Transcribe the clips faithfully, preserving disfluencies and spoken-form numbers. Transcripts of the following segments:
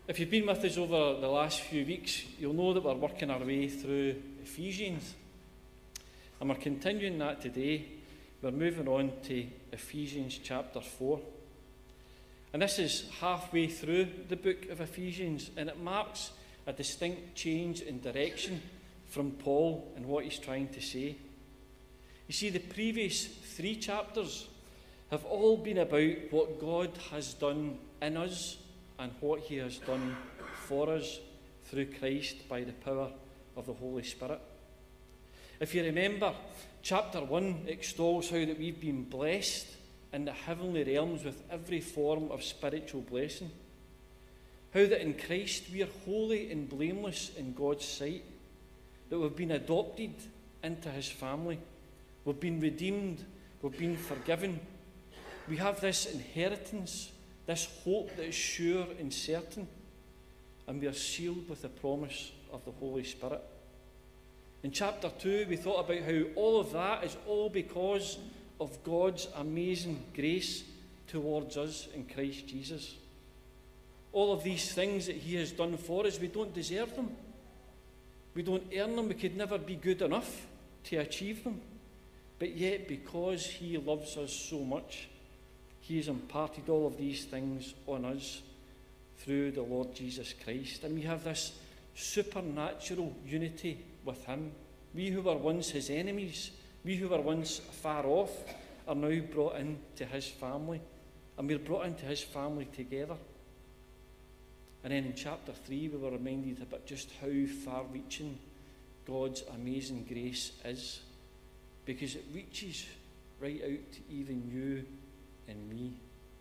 If you've been with us over the last few weeks, you'll know that we're working our way through Ephesians. And we're continuing that today. We're moving on to Ephesians chapter four. And this is halfway through the book of Ephesians, and it marks a distinct change in direction from Paul and what he's trying to say. You see, the previous three chapters have all been about what God has done in us and what he has done for us through Christ by the power of the Holy Spirit. If you remember, chapter one extols how that we've been blessed in the heavenly realms with every form of spiritual blessing. How that in Christ we are holy and blameless in God's sight. That we've been adopted into his family. We've been redeemed. We've been forgiven. We have this inheritance, this hope that is sure and certain. And we are sealed with the promise of the Holy Spirit. In chapter two, we thought about how all of that is all because of God's amazing grace towards us in Christ Jesus. All of these things that he has done for us, we don't deserve them. We don't earn them. We could never be good enough to achieve them. But yet, because he loves us so much, he has imparted all of these things on us through the Lord Jesus Christ. And we have this supernatural unity with him. We who were once his enemies, we who were once far off, are now brought into his family. And we're brought into his family together. And then in chapter three, we were reminded about just how far-reaching God's amazing grace is. Because it reaches right out to even you and me.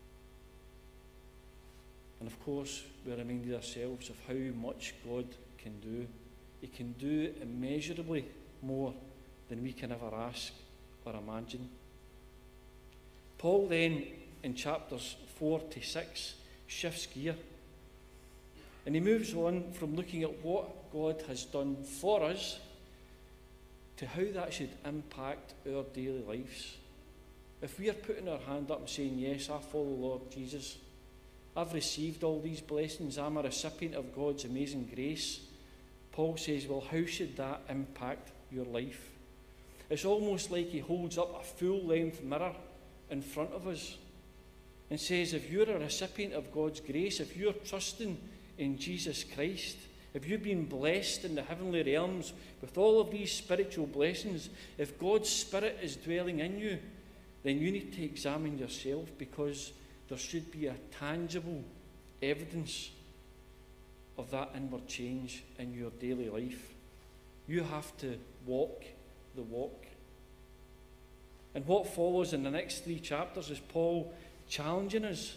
And of course, we're reminded ourselves of how much God can do. He can do immeasurably more than we can ever ask or imagine. Paul then, in chapters four to six, shifts gear. And he moves on from looking at what God has done for us to how that should impact our daily lives. If we are putting our hand up and saying, yes, I follow Lord Jesus, I've received all these blessings, I'm a recipient of God's amazing grace, Paul says, well, how should that impact your life? It's almost like he holds up a full-length mirror in front of us and says, if you're a recipient of God's grace, if you're trusting in Jesus Christ, if you've been blessed in the heavenly realms with all of these spiritual blessings, if God's Spirit is dwelling in you, then you need to examine yourself, because there should be a tangible evidence of that inward change in your daily life. You have to walk the walk. And what follows in the next three chapters is Paul challenging us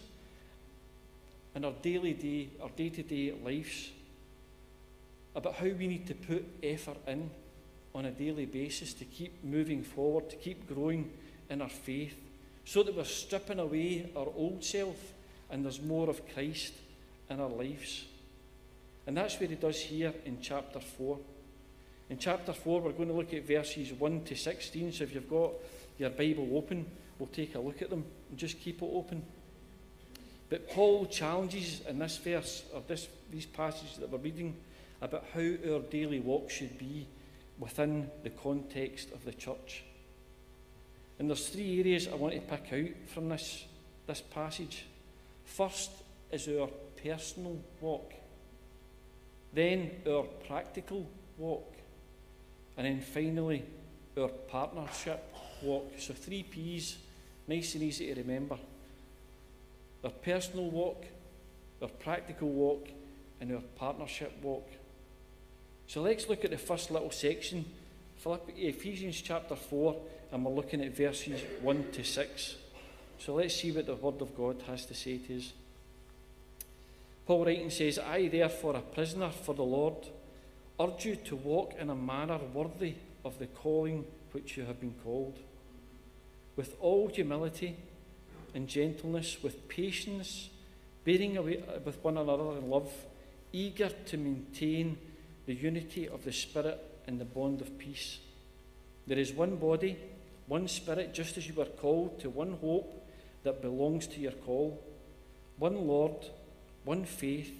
in our daily day, our day-to-day lives, about how we need to put effort in on a daily basis to keep moving forward, to keep growing in our faith, so that we're stripping away our old self and there's more of Christ in our lives. And that's what he does here in chapter four. In chapter four, we're going to look at verses one to sixteen, so if you've got your Bible open, we'll take a look at them and just keep it open. But Paul challenges in this verse, or this, these passages that we're reading, about how our daily walk should be within the context of the church. And there's three areas I want to pick out from this, this passage. First is our personal walk. Then our practical walk. And then finally, our partnership walk. So three P's, nice and easy to remember. Our personal walk, our practical walk, and our partnership walk. So let's look at the first little section, Ephesians chapter four, and we're looking at verses one to six. So let's see what the Word of God has to say to us. Paul writing says, I therefore, a prisoner for the Lord, urge you to walk in a manner worthy of the calling which you have been called, with all humility and gentleness, with patience, bearing away with one another in love, eager to maintain the unity of the Spirit in the bond of peace. There is one body, one Spirit, just as you were called to one hope that belongs to your call, one Lord, one faith,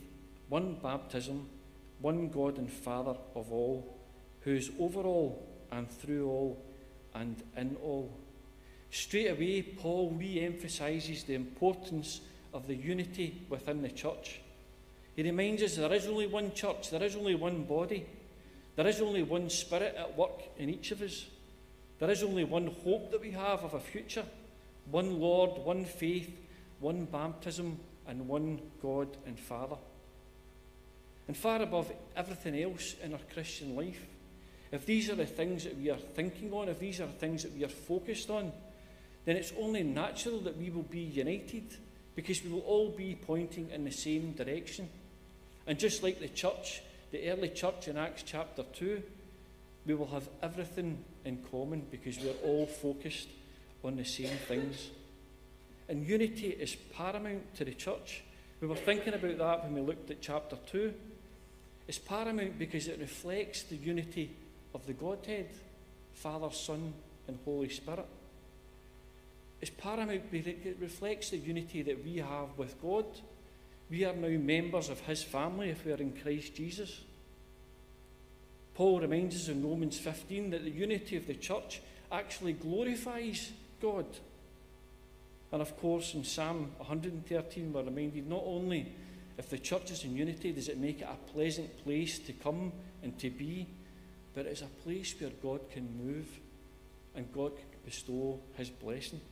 one baptism, one God and Father of all, who is over all and through all and in all. Straight away, Paul re-emphasises the importance of the unity within the church. He reminds us there is only one church, there is only one body, there is only one Spirit at work in each of us. There is only one hope that we have of a future, one Lord, one faith, one baptism, and one God and Father. And far above everything else in our Christian life, if these are the things that we are thinking on, if these are the things that we are focused on, then it's only natural that we will be united, because we will all be pointing in the same direction. And just like the church, the early church in Acts chapter two, we will have everything in common because we are all focused on the same things. And unity is paramount to the church. We were thinking about that when we looked at chapter two. It's paramount because it reflects the unity of the Godhead, Father, Son, and Holy Spirit. It's paramount because it reflects the unity that we have with God. We are now members of his family if we are in Christ Jesus. Paul reminds us in Romans fifteen that the unity of the church actually glorifies God. And of course, in Psalm one hundred thirteen, we're reminded not only if the church is in unity does it make it a pleasant place to come and to be, but it's a place where God can move and God can bestow his blessing.